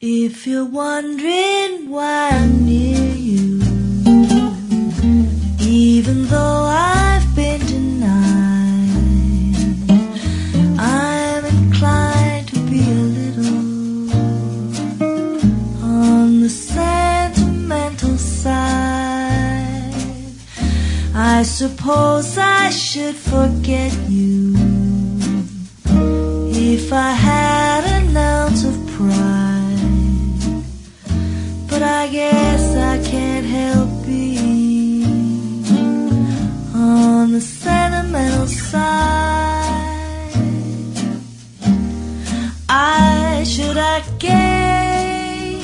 If you're wondering why I'm near you, even though I've been denied, I'm inclined to be a little on the sentimental side. I suppose I should forget you if I had an ounce of pride. But I guess I can't help being on the sentimental side. Should I gay,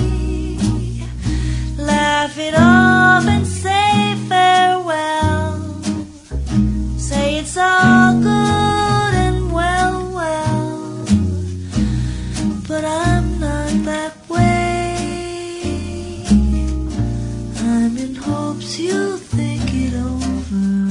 laugh it off and say farewell, say it's all good and well, but I'm not that way. I'm in hopes you think it over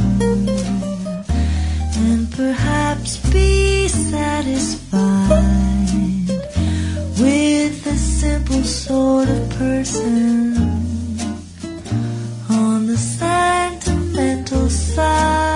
and perhaps be satisfied with a simple sort of person on the sentimental side.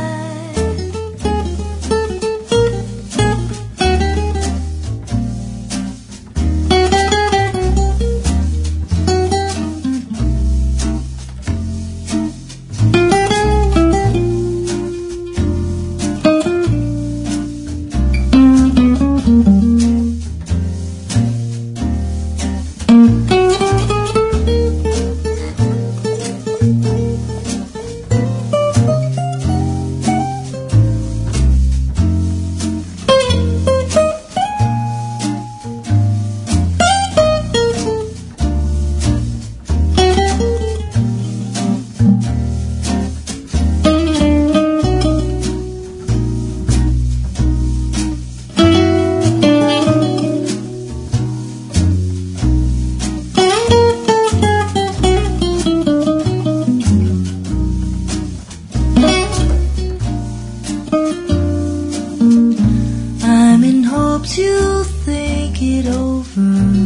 You think it over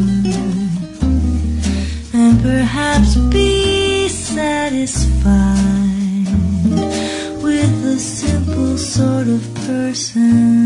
and perhaps be satisfied with a simple sort of person